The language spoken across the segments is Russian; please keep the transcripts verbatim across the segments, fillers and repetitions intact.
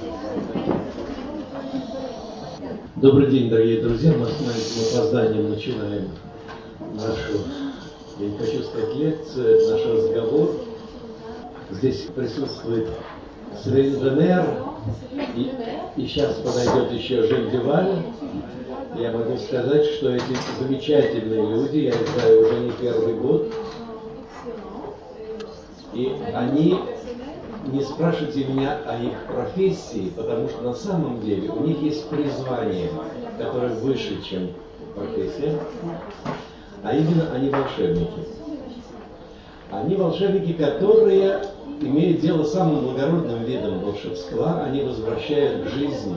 Добрый день, дорогие друзья. Мы с маленьким опозданием начинаем нашу, я не хочу сказать лекцию, это наш разговор. Здесь присутствует Свен Денер, и, и сейчас подойдет еще Жень Дюваль. Я могу сказать, что эти замечательные люди, я их знаю уже не первый год, и они, не спрашивайте меня о их профессии, потому что на самом деле у них есть призвание, которое выше, чем профессия, а именно они волшебники. Они волшебники, которые имеют дело с самым благородным видом волшебства, они возвращают к жизни.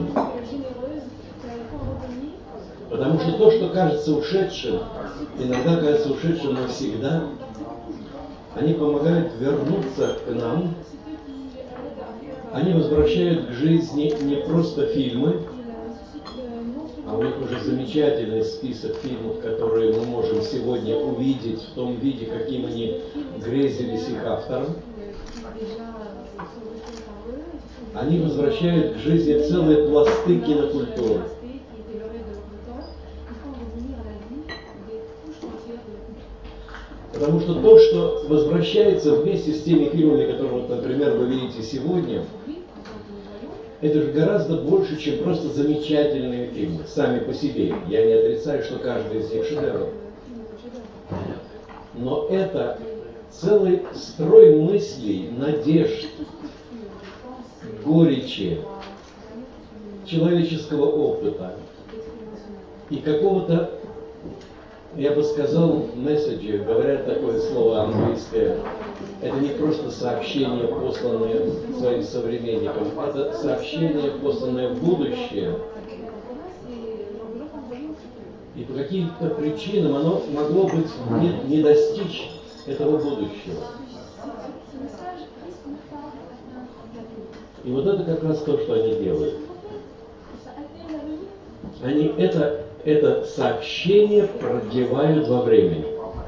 Потому что то, что кажется ушедшим, иногда кажется ушедшим навсегда, они помогают вернуться к нам. Они возвращают к жизни не просто фильмы, а у них уже замечательный список фильмов, которые мы можем сегодня увидеть в том виде, каким они грезились их автором. Они возвращают к жизни целые пласты кинокультуры. Потому что то, что возвращается вместе с теми фильмами, которые, вот, например, вы видите сегодня, это же гораздо больше, чем просто замечательные фильмы, сами по себе. Я не отрицаю, что каждый из них шедевр. Но это целый строй мыслей, надежд, горечи, человеческого опыта и какого-то, я бы сказал, месседжи, говорят такое слово английское, это не просто сообщение, посланное своим современникам, это сообщение, посланное в будущее. И по каким-то причинам оно могло быть не, не достичь этого будущего. И вот это как раз то, что они делают. Они это Это сообщение продлевают во времени.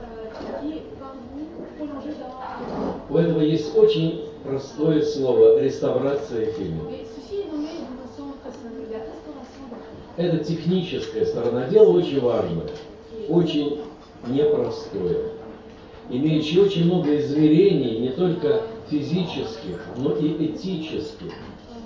У этого есть очень простое слово – реставрация фильма. Это техническая сторона дела очень важная, очень непростое, имеющее очень много измерений, не только физических, но и этических.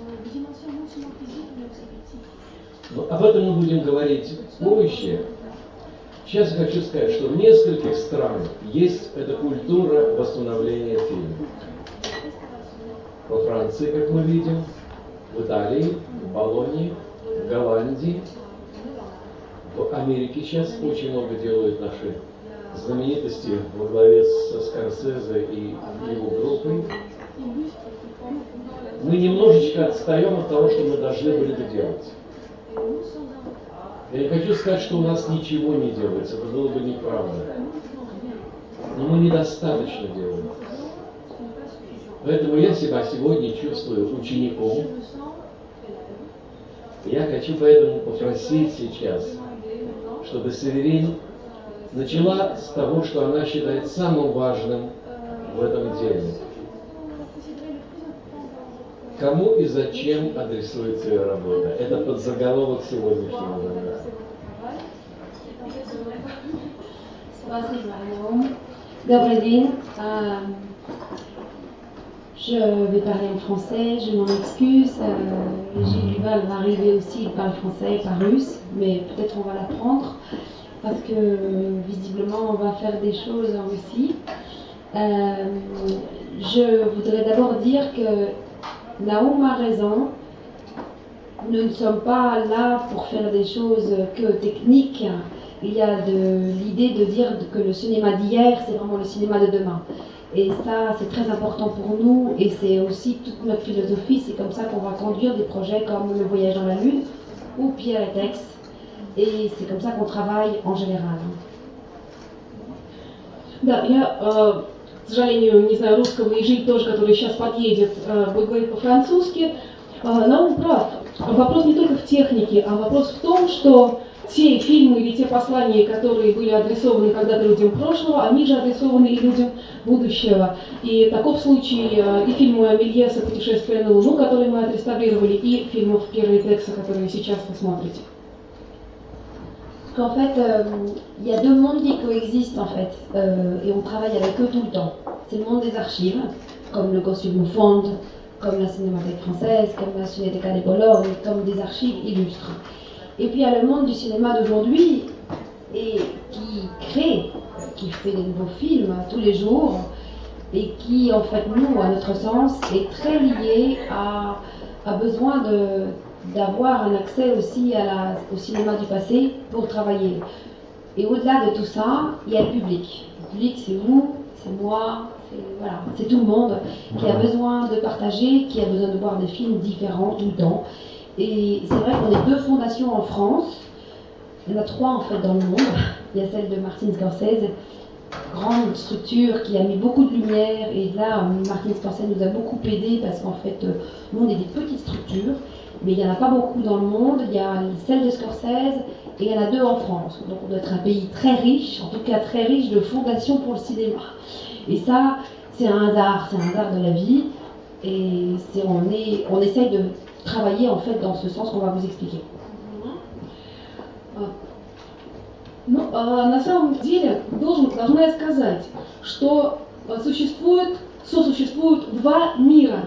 Но об этом мы будем говорить позже. Сейчас я хочу сказать, что в нескольких странах есть эта культура восстановления фильма. Во Франции, как мы видим, в Италии, в Болонье, в Голландии, в Америке сейчас очень много делают наши знаменитости во главе со Скорсезе и его группой. Мы немножечко отстаем от того, что мы должны были бы делать. Я не хочу сказать, что у нас ничего не делается, это было бы неправда. Но мы недостаточно делаем. Поэтому я себя сегодня чувствую учеником. Я хочу поэтому попросить сейчас, чтобы Северин начала с того, что она считает самым важным в этом деле. Кому и зачем адресуется ее работа? Это подзаголовок сегодняшнего занятия. Добрый день. Je vais parler en français, je m'en excuse. Euh, Gilles Duval va arriver aussi, il parle français et pas russe, mais peut-être on va l'apprendre parce que visiblement on va faire des choses en Russie. Euh, je voudrais d'abord dire que Naoum a raison, nous ne sommes pas là pour faire des choses que techniques. Il y a de l'idée de dire que le cinéma d'hier, c'est vraiment le cinéma de demain. Et ça, c'est très important pour nous et c'est aussi toute notre philosophie. C'est comme ça qu'on va conduire des projets comme Le Voyage dans la Lune ou Pierre et Tex. Et c'est comme ça qu'on travaille en général. Да, я, э, к сожалению, не знаю русского, и Жиль тоже, который сейчас подъедет, э, будет говорить по-французски. Э, Наум прав. Вопрос не только в технике, а вопрос в том, что те фильмы или те послания, которые были адресованы когда-то людям прошлого, они же адресованы и людям будущего. И таков случай и фильма Мельеса «Путешествие на Луну», который мы отреставрировали, и фильмов Пьера и Текса, которые сейчас вы смотрите. En fait, euh, il y a deux mondes qui coexistent en fait, euh, et on travaille avec eux tout le temps. C'est le monde des archives, comme le Costume Fond, comme la Cinémathèque française, comme la Cinéteca de Bologne, comme des archives illustres. Et puis il y a le monde du cinéma d'aujourd'hui, et qui crée, qui fait des nouveaux films tous les jours, et qui en fait, nous, à notre sens, est très lié à, à besoin de d'avoir un accès aussi à la, au cinéma du passé pour travailler. Et au-delà de tout ça, il y a le public. Le public, c'est vous, c'est moi, c'est voilà, c'est tout le monde qui a besoin de partager, qui a besoin de voir des films différents tout le temps. Et c'est vrai qu'on est deux fondations en France. Il y en a trois en fait dans le monde. Il y a celle de Martin Scorsese, grande structure qui a mis beaucoup de lumière. Et là, Martin Scorsese nous a beaucoup aidé parce qu'en fait, nous on est des petites structures. Mais il n'y en a pas beaucoup dans le monde, il y a celle de Scorsese et il y en a deux en France. Donc on doit être un pays très riche, en tout cas très riche de fondations pour le cinéma. Et ça, c'est un hasard, c'est un hasard de la vie. Et c'est, on, est, on essaye de travailler en fait dans ce sens qu'on va vous expliquer. Ну, на самом деле, должен, должна я сказать, что существует, сосуществуют два мира.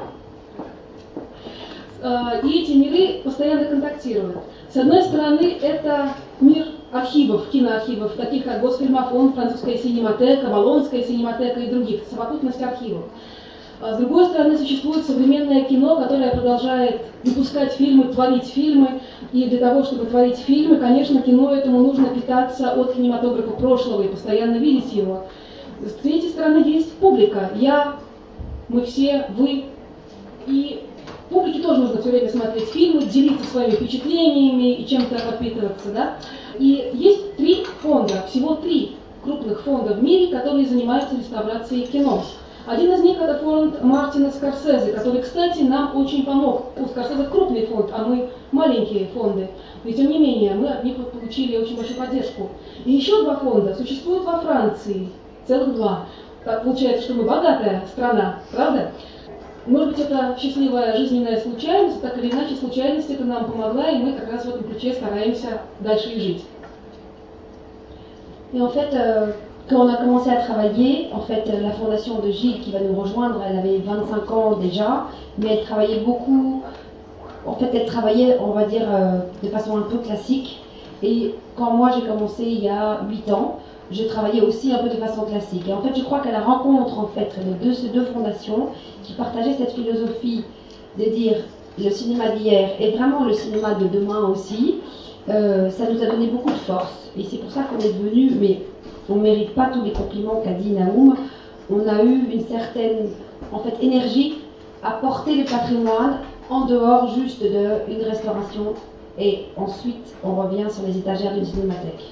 И эти миры постоянно контактируют. С одной стороны, это мир архивов, киноархивов, таких как Госфильмофон, Французская синематека, Болонская синематека и других, совокупность архивов. С другой стороны, существует современное кино, которое продолжает выпускать фильмы, творить фильмы. И для того, чтобы творить фильмы, конечно, кино этому нужно питаться от кинематографа прошлого и постоянно видеть его. С третьей стороны, есть публика. Я, мы все, вы. И публике тоже нужно все время смотреть фильмы, делиться своими впечатлениями и чем-то подпитываться, да. И есть три фонда, всего три крупных фонда в мире, которые занимаются реставрацией кино. Один из них это фонд Мартина Скорсезе, который, кстати, нам очень помог. У Скорсезе крупный фонд, а мы маленькие фонды. Но тем не менее, мы от них получили очень большую поддержку. И еще два фонда существуют во Франции, целых два. Так получается, что мы богатая страна, правда? Может быть, это счастливая жизненная случайность, так или иначе случайность это нам помогла, и мы как раз в этом ключе стараемся дальше и жить. Et en fait, euh, quand on a commencé à travailler, en fait, la fondation de Gilles qui va nous rejoindre, elle avait vingt-cinq ans déjà, mais elle travaillait beaucoup. En fait, elle travaillait, on va dire, euh, de façon un peu classique. Et quand moi j'ai commencé il y a huit ans, je travaillais aussi un peu de façon classique. Et en fait, je crois qu'à la rencontre en fait de ces deux fondations qui partageaient cette philosophie de dire le cinéma d'hier et vraiment le cinéma de demain aussi, euh, ça nous a donné beaucoup de force. Et c'est pour ça qu'on est devenu, mais on ne mérite pas tous les compliments qu'a dit Naoum, on a eu une certaine en fait, énergie à porter le patrimoine en dehors juste d'une restauration. Et ensuite, on revient sur les étagères d'une cinémathèque.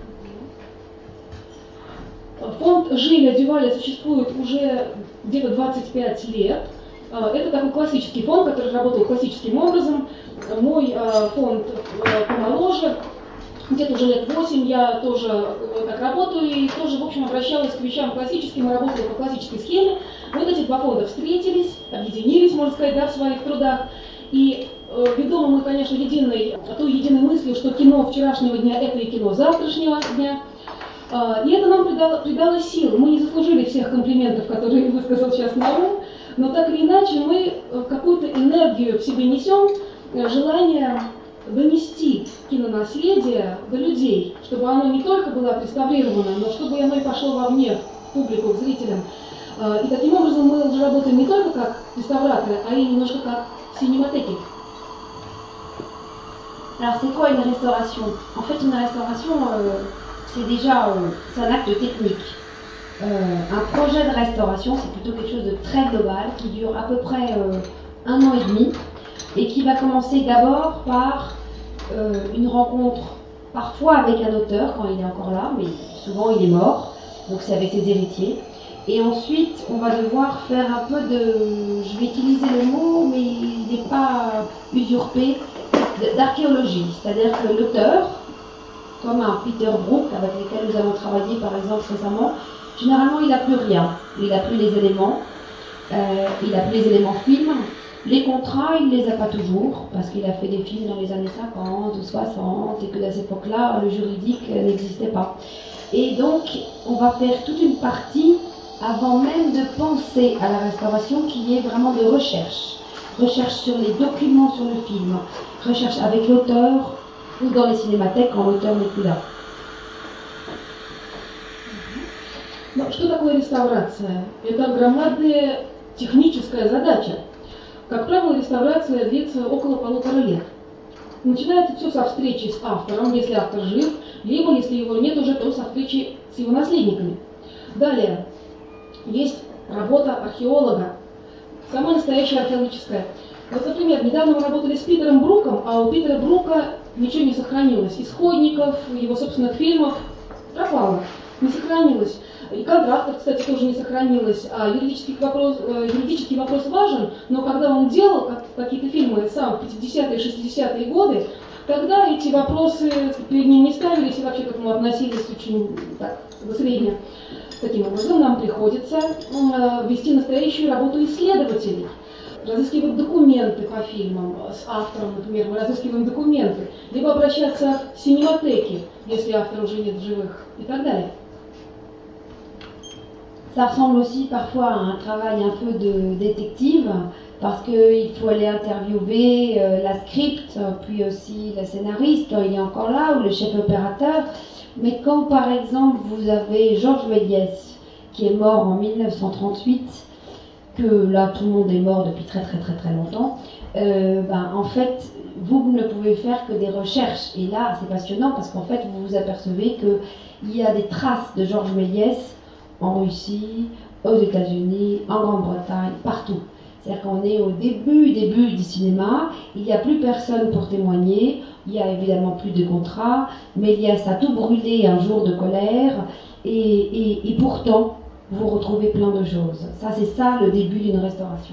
Фонд Жиля Дюваля существует уже где-то двадцать пять лет. Это такой классический фонд, который работал классическим образом. Мой фонд помоложе, где-то уже лет восемь я тоже так работаю и тоже, в общем, обращалась к вещам классическим и работала по классической схеме. Вот эти два фонда встретились, объединились, можно сказать, да, в своих трудах. И э, ведомы мы, конечно, единой, той единой мыслью, что кино вчерашнего дня – это и кино завтрашнего дня. Э, и это нам придало, придало сил. Мы не заслужили всех комплиментов, которые высказал сейчас Наум, но так или иначе мы какую-то энергию в себе несем, желание донести кинонаследие до людей, чтобы оно не только было отреставрировано, но чтобы оно и пошло вовне, в публику, к zрителям. И таким образом мы уже работаем не только как реставраторы, а и немножко как cinémathèque. Alors c'est quoi une restauration? En fait une restauration euh, c'est déjà euh, c'est un acte technique. Euh, un projet de restauration c'est plutôt quelque chose de très global qui dure à peu près euh, un an et demi et qui va commencer d'abord par euh, une rencontre parfois avec un auteur quand il est encore là, mais souvent il est mort, donc c'est avec ses héritiers. Et ensuite, on va devoir faire un peu de, je vais utiliser le mot, mais il n'est pas usurpé, d'archéologie. C'est-à-dire que l'auteur comme un Peter Brook avec lequel nous avons travaillé par exemple récemment, généralement il n'a plus rien. Il n'a plus les éléments, euh, il n'a plus les éléments film. Les contrats, il ne les a pas toujours, parce qu'il a fait des films dans les années cinquante ou soixante, et que à cette époque-là, le juridique n'existait pas. Et donc, on va faire toute une partie avant même de penser à la restauration qui est vraiment de recherche. Recherche sur les documents sur le film, recherche avec l'auteur ou dans les cinémathèques quand l'auteur n'est plus là. Ну, что такое реставрация? Это громадная техническая задача. Как правило, реставрация длится около полутора лет. Начинается все со встречи с автором, если автор жив, либо, если его нет уже, то со встречи с его наследниками. Далее, есть работа археолога, самая настоящая археологическая. Вот, например, недавно мы работали с Питером Бруком, а у Питера Брука ничего не сохранилось. Исходников, его собственных фильмов пропало, не сохранилось. И контрактов, кстати, тоже не сохранилось. А юридический вопрос, юридический вопрос важен, но когда он делал какие-то фильмы сам в пятидесятые и шестидесятые годы, тогда эти вопросы перед ним не ставились и вообще к этому относились очень так, средне. Таким образом, нам приходится вести настоящую работу исследователей, разыскивать документы по фильмам с автором, например, мы разыскиваем документы, либо обращаться в синематеки, если автора уже нет в живых, и так далее. Ça ressemble aussi parfois à un travail un peu de détective, parce qu'il faut aller interviewer euh, la script, puis aussi le scénariste, il est encore là, ou le chef opérateur. Mais quand par exemple vous avez Georges Méliès, qui est mort en mille neuf cent trente-huit, que là tout le monde est mort depuis très très très très longtemps, euh, ben, en fait vous ne pouvez faire que des recherches. Et là c'est passionnant parce qu'en fait vous vous apercevez qu'il y a des traces de Georges Méliès en Russie, aux États-Unis, en Grande-Bretagne, partout. C'est-à-dire qu'on est au début, début du cinéma, il n'y a plus personne pour témoigner, il n'y a évidemment plus de contrat, Méliès a tout brûlé un jour de colère, et, et, et pourtant, vous retrouvez plein de choses. Ça, c'est ça le début d'une restauration.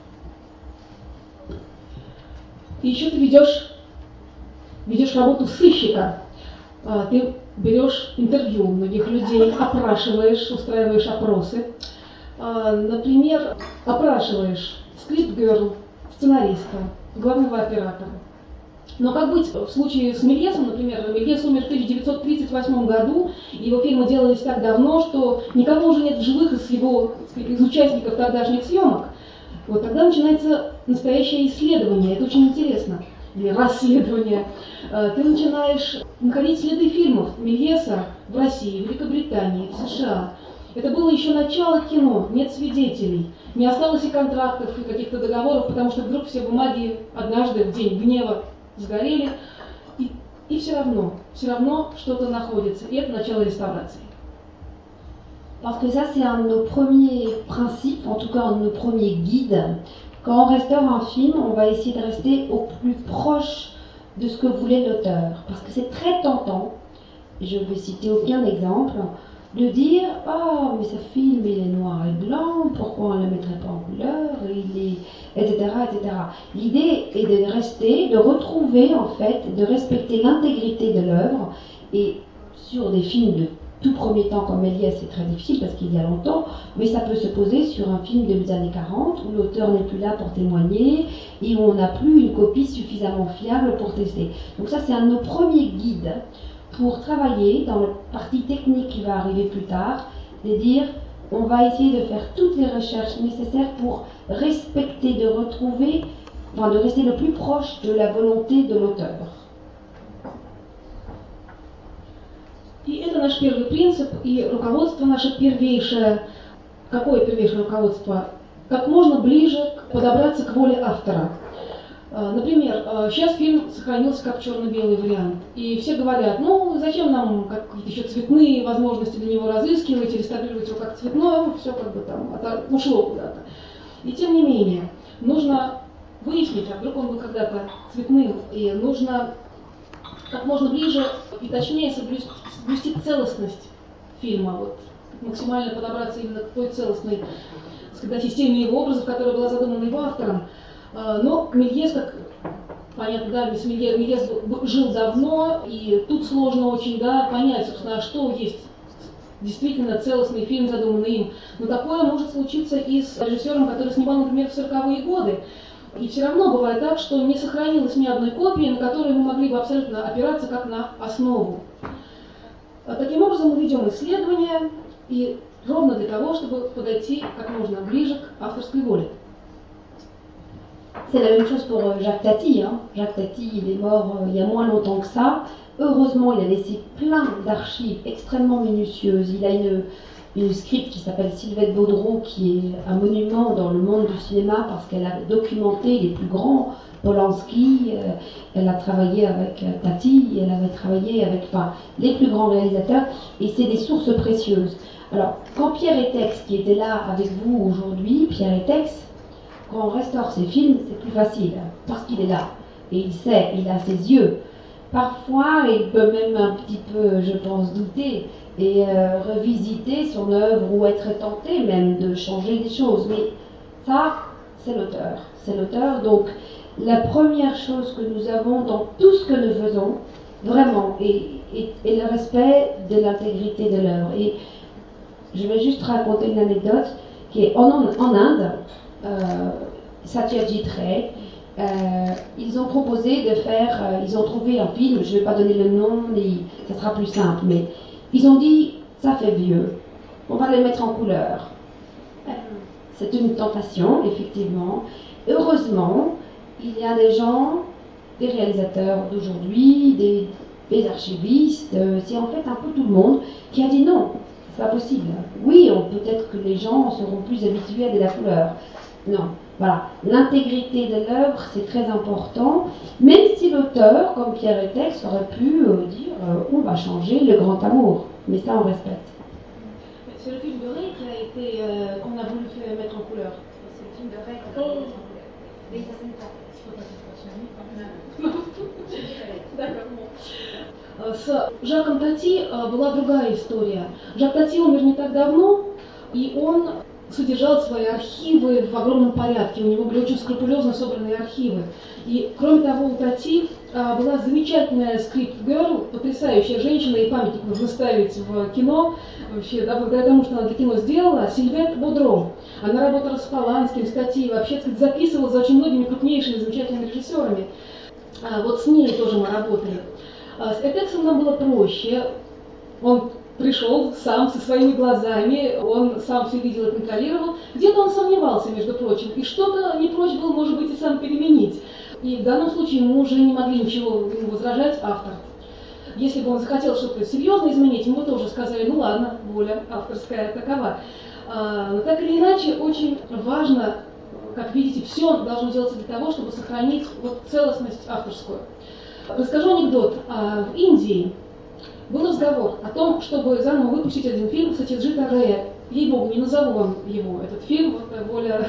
И еще ты ведешь, ведешь работу сыщика. Ты берешь интервью у многих людей, опрашиваешь, устраиваешь опросы. Например, опрашиваешь скрипт-герл, сценариста, главного оператора. Но как быть в случае с Méliès, например, Méliès умер в тысяча девятьсот тридцать восьмом году, его фильмы делались так давно, что никого уже нет в живых из его, из участников тогдашних съемок. Вот тогда начинается настоящее исследование, это очень интересно. Или расследование, ты начинаешь находить следы фильмов Méliès'а в России, в Великобритании, в США. Это было еще начало кино, нет свидетелей, не осталось и контрактов, и каких-то договоров, потому что вдруг все бумаги однажды в день гнева сгорели, и, и все равно, все равно что-то находится, и это начало реставрации. Parce que ça c'est un de nos premiers principes, en tout cas un de nos premiers guides. Quand on restaure un film, on va essayer de rester au plus proche de ce que voulait l'auteur. Parce que c'est très tentant, je ne vais citer aucun exemple, de dire « Ah, mais ce film, il est noir et blanc, pourquoi on ne le mettrait pas en couleur ?» il est, et cetera, et cetera. L'idée est de rester, de retrouver en fait, de respecter l'intégrité de l'œuvre. Et sur des films de tout premier temps comme Méliès, c'est très difficile parce qu'il y a longtemps, mais ça peut se poser sur un film des années quarante où l'auteur n'est plus là pour témoigner et où on n'a plus une copie suffisamment fiable pour tester. Donc ça c'est un de nos premiers guides pour travailler dans la partie technique qui va arriver plus tard, de dire on va essayer de faire toutes les recherches nécessaires pour respecter, de retrouver, enfin de rester le plus proche de la volonté de l'auteur. И это наш первый принцип, и руководство наше первейшее. Какое первейшее руководство? Как можно ближе подобраться к воле автора. Например, сейчас фильм сохранился как черно-белый вариант, и все говорят, ну зачем нам какие-то еще цветные возможности для него разыскивать, реставрировать его как цветное, все как бы там ушло куда-то. И тем не менее, нужно выяснить, а вдруг он был когда-то цветным, и нужно как можно ближе и точнее соблюсти, соблюсти целостность фильма, вот, максимально подобраться именно к той целостной, сказать, системе его образов, которая была задумана его автором. Но Méliès, как понятно, да, если Мельес жил давно, и тут сложно очень, да, понять, собственно, что есть действительно целостный фильм, задуманный им. Но такое может случиться и с режиссером, который снимал, например, в сороковые годы. И все равно бывает так, что не сохранилось ни одной копии, на которой мы могли бы абсолютно опираться как на основу. Таким образом, мы ведем исследования, и ровно для того, чтобы подойти как можно ближе к авторской воле. C'est la même chose pour Jacques Tati. Hein. Jacques Tati, il est mort euh, il y a moins longtemps que ça. Heureusement, il a laissé plein d'archives extrêmement minutieuses. Il a une, une script qui s'appelle Sylvette Baudreau, qui est un monument dans le monde du cinéma parce qu'elle a documenté les plus grands. Polanski, euh, elle a travaillé avec euh, Tati, elle avait travaillé avec enfin, les plus grands réalisateurs, et c'est des sources précieuses. Alors, quand Pierre Etex, qui était là avec vous aujourd'hui, Pierre Etex, quand on restaure ses films, c'est plus facile, parce qu'il est là, et il sait, il a ses yeux. Parfois, il peut même un petit peu, je pense, douter, et euh, revisiter son œuvre, ou être tenté même de changer des choses, mais ça, c'est l'auteur, c'est l'auteur, donc la première chose que nous avons dans tout ce que nous faisons, vraiment, est, est, est le respect de l'intégrité de l'œuvre. Et je vais juste raconter une anecdote qui est en, en Inde, euh, Satyajit Ray, euh, ils ont proposé de faire, euh, ils ont trouvé un film, je ne vais pas donner le nom, mais ça sera plus simple, mais ils ont dit, ça fait vieux, on va le mettre en couleur. C'est une tentation, effectivement. Heureusement, il y a des gens, des réalisateurs d'aujourd'hui, des, des archivistes, euh, c'est en fait un peu tout le monde qui a dit non, c'est pas possible. Oui, peut-être que les gens seront plus habitués à de la couleur. Non, voilà. L'intégrité de l'œuvre, c'est très important, même si l'auteur, comme Pierre Etex, aurait pu euh, dire euh, on va changer Le Grand Amour, mais ça on respecte. C'est le film de Ray qui a été, euh, qu'on a voulu faire mettre en couleur. C'est le film de Ray qu'on a voulu mettre en couleur. С Жаком Тати была другая история. Жак Тати умер не так давно, и он содержал свои архивы в огромном порядке. У него были очень скрупулезно собранные архивы. И, кроме того, у Тати была замечательная скрипт-герл, потрясающая женщина, и памятник нужно ставить в кино, вообще, да, благодаря тому, что она для кино сделала, Сильвет Бодро. Она работала с Поланским, с Тати, вообще, так сказать, записывала за очень многими крупнейшими, замечательными режиссерами. Вот с ней тоже мы работали. С Этексом нам было проще. Он пришел сам со своими глазами, он сам все видел и контролировал. Где-то он сомневался, между прочим, и что-то не прочь был, может быть, и сам переменить. И в данном случае мы уже не могли ничего ему возражать, автор. Если бы он захотел что-то серьезно изменить, мы бы тоже сказали, ну ладно, воля авторская такова. Но так или иначе, очень важно, как видите, все должно делаться для того, чтобы сохранить вот целостность авторскую. Расскажу анекдот. В Индии был разговор о том, чтобы заново выпустить один фильм Сатьяджита Рэя. Ей-богу, не назову вам его, этот фильм, вот, воля,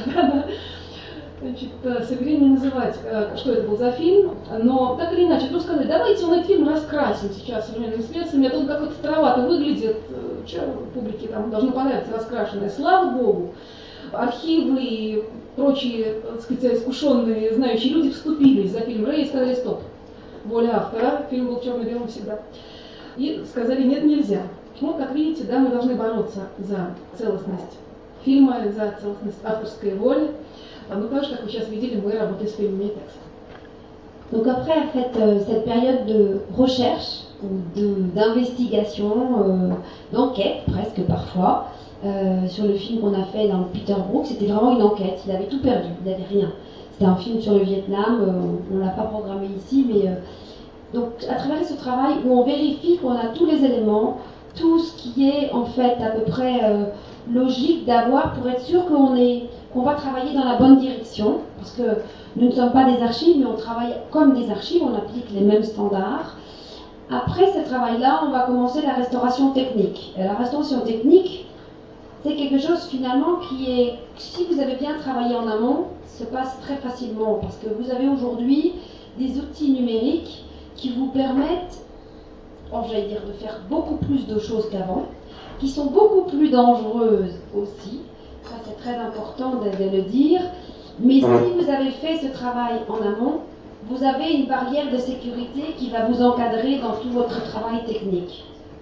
значит, со временем называть, что это был за фильм, но так или иначе, вдруг сказали, давайте мы этот фильм раскрасим сейчас современными средствами, а то он как-то старовато выглядит, что публике там должно понравиться раскрашенное. Слава богу, архивы и прочие, так сказать, искушенные, знающие люди вступились за фильм Рэя и сказали, стоп, воля автора, фильм был черно-белым всегда. И сказали, нет, нельзя. Ну, как видите, да, мы должны бороться за целостность фильма, за целостность авторской воли. Ну, так же, как вы сейчас видели, мы работаем с фильмами и текстом. Donc après, en fait, euh, cette période de recherche, ou d'investigation, euh, d'enquête presque parfois, euh, sur le film qu'on a fait dans Peter Brook, c'était vraiment une enquête, il avait tout perdu, il n'avait rien. C'était un film sur le Vietnam, euh, on ne l'a pas programmé ici, mais... Euh, donc à travers ce travail où on vérifie qu'on a tous les éléments, tout ce qui est en fait à peu près euh, logique d'avoir pour être sûr qu'on est, qu'on va travailler dans la bonne direction, parce que nous ne sommes pas des archives, mais on travaille comme des archives, on applique les mêmes standards. Après ce travail-là, on va commencer la restauration technique. Et la restauration technique, c'est quelque chose finalement qui est, si vous avez bien travaillé en amont, se passe très facilement, parce que vous avez aujourd'hui des outils numériques qui vous permettent, oh, j'allais dire, de faire beaucoup plus de choses qu'avant, qui sont beaucoup plus dangereuses aussi, ça c'est très important de, de le dire, mais si vous avez fait ce travail en amont, vous avez une barrière de sécurité qui va vous encadrer dans tout votre travail technique.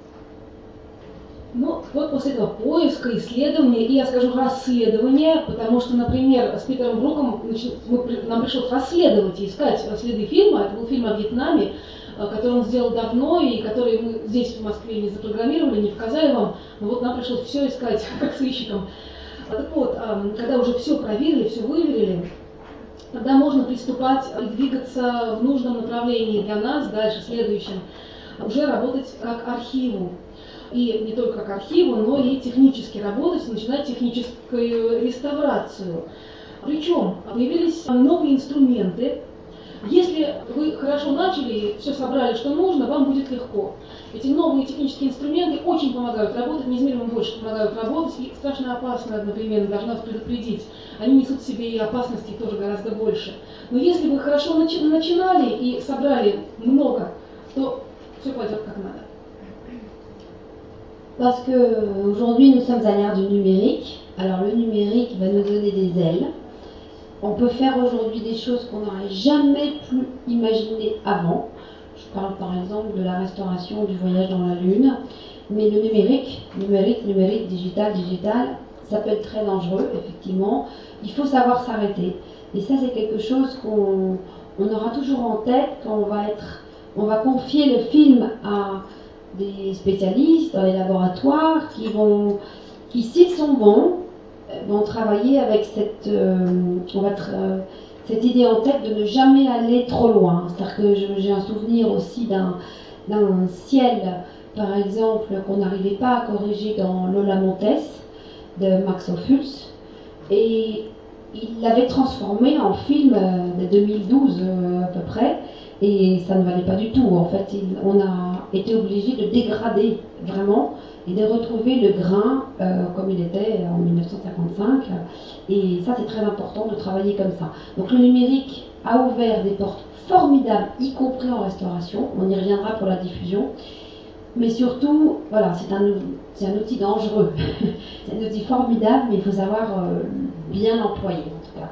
Ну, вот после этого поиска, исследования, и я скажу расследования, потому что, например, с Питером Бруком мы, нам пришлось расследовать и искать следы фильма. Это был фильм о Вьетнаме, который он сделал давно, и который мы здесь в Москве не запрограммировали, не показали вам. Но вот нам пришлось все искать, как сыщикам. Так вот, когда уже все проверили, все выверили, тогда можно приступать и двигаться в нужном направлении для нас, дальше, следующем, уже работать как архиву. И не только как архиву, но и технически работать, начинать техническую реставрацию. Причем появились новые инструменты. Если вы хорошо начали, все собрали, что нужно, вам будет легко. Эти новые технические инструменты очень помогают работать, неизмеримо больше помогают работать, и страшно опасно одновременно, должна вас предупредить. Они несут в себе и опасностей тоже гораздо больше. Но если вы хорошо начи- начинали и собрали много, то все пойдет как надо. Parce qu'aujourd'hui nous sommes à l'ère du numérique. Alors le numérique va nous donner des ailes. On peut faire aujourd'hui des choses qu'on n'aurait jamais pu imaginer avant. Je parle par exemple de la restauration du voyage dans la Lune. Mais le numérique, numérique, numérique, digital, digital, ça peut être très dangereux, effectivement. Il faut savoir s'arrêter. Et ça, c'est quelque chose qu'on on aura toujours en tête quand on va être, on va confier le film à des spécialistes dans les laboratoires qui vont, qui s'ils sont bons, vont travailler avec cette, euh, on va tra- euh, cette idée en tête de ne jamais aller trop loin. C'est-à-dire que je- j'ai un souvenir aussi d'un, d'un ciel, par exemple, qu'on n'arrivait pas à corriger dans Lola Montes de Max Ophuls, et il l'avait transformé en film euh, de deux mille douze euh, à peu près. Et ça ne valait pas du tout. En fait, il, on a été obligé de dégrader vraiment et de retrouver le grain euh, comme il était en mille neuf cent cinquante-cinq. Et ça, c'est très important de travailler comme ça. Donc le numérique a ouvert des portes formidables, y compris en restauration. On y reviendra pour la diffusion. Mais surtout, voilà, c'est un, c'est un outil dangereux. C'est un outil formidable, mais il faut savoir euh, bien l'employer en tout cas.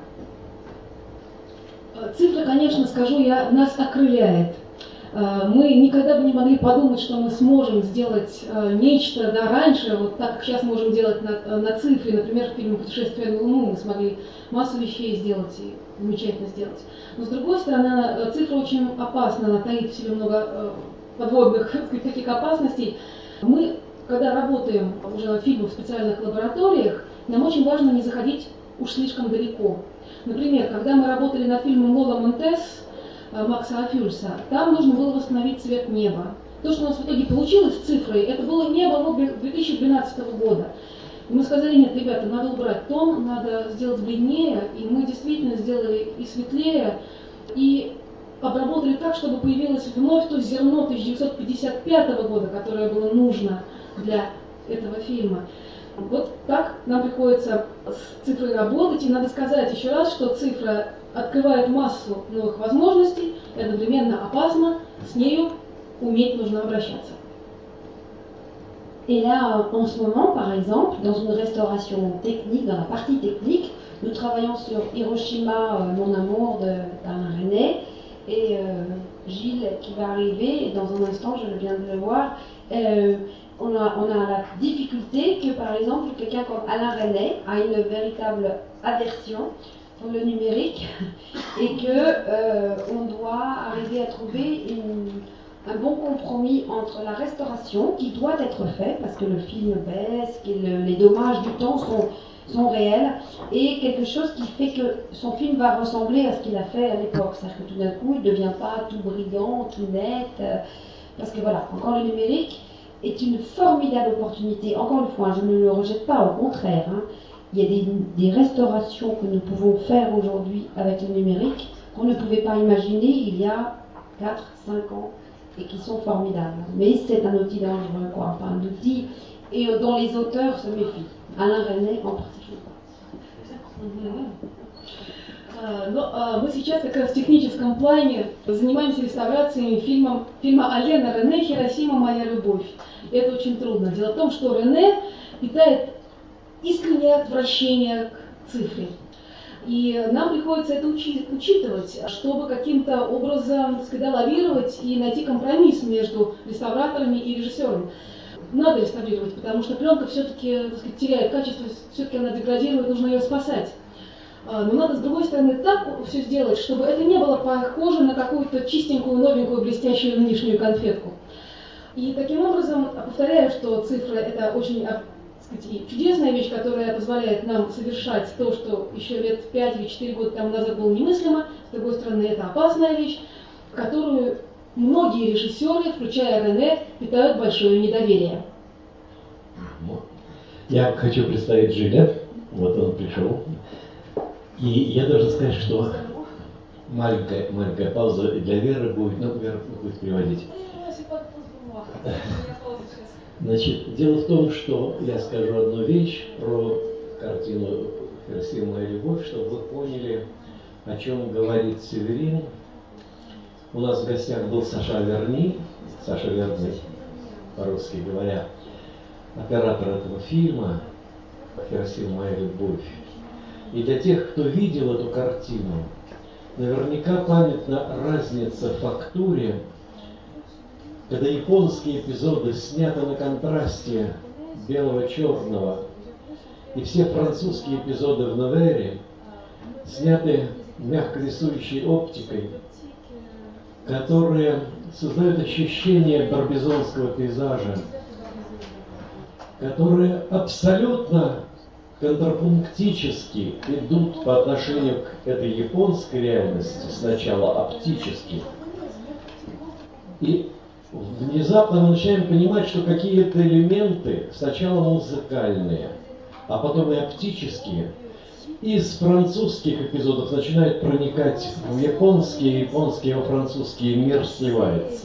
Цифры, конечно, скажу я, нас окрыляет. Мы никогда бы не могли подумать, что мы сможем сделать нечто да, раньше, вот так как сейчас можем делать на, на цифре. Например, в фильме «Путешествие на Луну» мы смогли массу вещей сделать и замечательно сделать. Но с другой стороны, цифра очень опасна, она таит в себе много подводных таких опасностей. Мы, когда работаем уже над фильмом в специальных лабораториях, нам очень важно не заходить уж слишком далеко. Например, когда мы работали над фильмом «Лола Монтес» Макса Опюльса, там нужно было восстановить цвет неба. То, что у нас в итоге получилось цифрой, это было небо ну, две тысячи двенадцатого года. И мы сказали, нет, ребята, надо убрать тон, надо сделать бледнее, и мы действительно сделали и светлее, и обработали так, чтобы появилось вновь то зерно тысяча девятьсот пятьдесят пятого года, которое было нужно для этого фильма. Вот так нам приходится с цифрой работать, и надо сказать еще раз, что цифра открывает массу новых возможностей, и одновременно опасно, с нею уметь нужно обращаться. Et là, en ce moment, par exemple, dans une restauration technique, dans la partie technique, nous travaillons sur Hiroshima, euh, mon amour de d'Alain Resnais, et euh, Gilles qui va arriver, et dans un instant, je viens de le voir, euh, on, a, on a la difficulté que, par exemple, quelqu'un comme Alain Resnais a une véritable aversion pour le numérique, et que euh, on doit arriver à trouver une... un bon compromis entre la restauration qui doit être faite parce que le film baisse, que le, les dommages du temps sont, sont réels, et quelque chose qui fait que son film va ressembler à ce qu'il a fait à l'époque. C'est-à-dire que tout d'un coup, il ne devient pas tout brillant, tout net, euh, parce que voilà, encore le numérique est une formidable opportunité. Encore une fois, je ne le rejette pas, au contraire. Hein. Il y a des, des restaurations que nous pouvons faire aujourd'hui avec le numérique qu'on ne pouvait pas imaginer il y a quatre cinq ans. Et qui sont formidables. Mais c'est un outil dangereux, quoi. Enfin, un outil et dont les auteurs se méfient. Alain Resnais en particulier. Но мы сейчас как раз в техническом плане занимаемся реставрацией фильма, фильма Алена Рене «Хиросима. Моя любовь». И это очень трудно. Дело в том, что Рене питает искреннее отвращение к цифре. И нам приходится это учи- учитывать, чтобы каким-то образом, так сказать, лавировать и найти компромисс между реставраторами и режиссером. Надо реставрировать, потому что пленка все-таки, так сказать, теряет качество, все-таки она деградирует, нужно ее спасать. Но надо, с другой стороны, так все сделать, чтобы это не было похоже на какую-то чистенькую, новенькую, блестящую нынешнюю конфетку. И таким образом, повторяю, что цифра – это очень, так сказать, и чудесная вещь, которая позволяет нам совершать то, что еще лет пять или четыре года тому назад было немыслимо. С другой стороны, это опасная вещь, в которую многие режиссеры, включая Рене, питают большое недоверие. Я хочу представить Жиля. Вот он пришел. И я должен сказать, что маленькая, маленькая пауза для Веры будет, ну, Вера будет переводить. Значит, дело в том, что я скажу одну вещь про картину «Хиросима, моя любовь», чтобы вы поняли, о чем говорит Северин. У нас в гостях был Саша Верни, Саша Верни, по-русски говоря, оператор этого фильма «Хиросима, моя любовь». И для тех, кто видел эту картину, наверняка памятна разница в фактуре, когда японские эпизоды сняты на контрасте белого-черного, и все французские эпизоды в Невере сняты мягко рисующей оптикой, которые создают ощущение барбизонского пейзажа, которые абсолютно контрапунктически идут по отношению к этой японской реальности, сначала оптически. И внезапно мы начинаем понимать, что какие-то элементы, сначала музыкальные, а потом и оптические, из французских эпизодов начинают проникать в японские, японские во французские, мир сливается.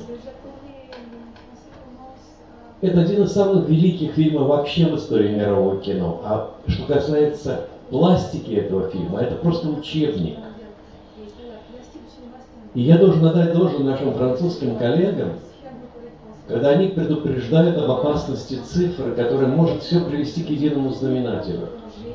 Это один из самых великих фильмов вообще в истории мирового кино. А что касается пластики этого фильма, это просто учебник. И я должен отдать должное нашим французским коллегам, когда они предупреждают об опасности цифры, которая может все привести к единому знаменателю.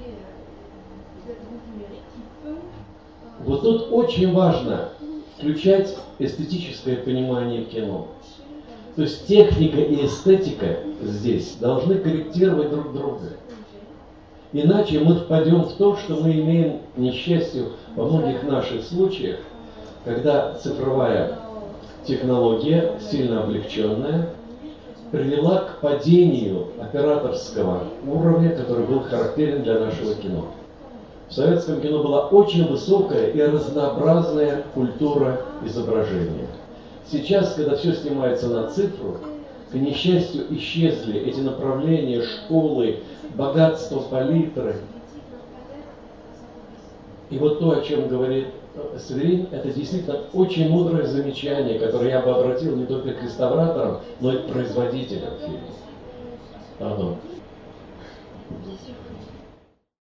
Вот тут очень важно включать эстетическое понимание кино. То есть техника и эстетика здесь должны корректировать друг друга. Иначе мы впадем в то, что мы имеем, к несчастью, во многих наших случаях, когда цифровая технология, сильно облегченная, привела к падению операторского уровня, который был характерен для нашего кино. В советском кино была очень высокая и разнообразная культура изображения. Сейчас, когда все снимается на цифру, к несчастью, исчезли эти направления, школы, богатство палитры. И вот то, о чем говорит Северин, это действительно очень мудрое замечание, которое я бы обратил не только к реставраторам, но и к производителям фильма. Пардон.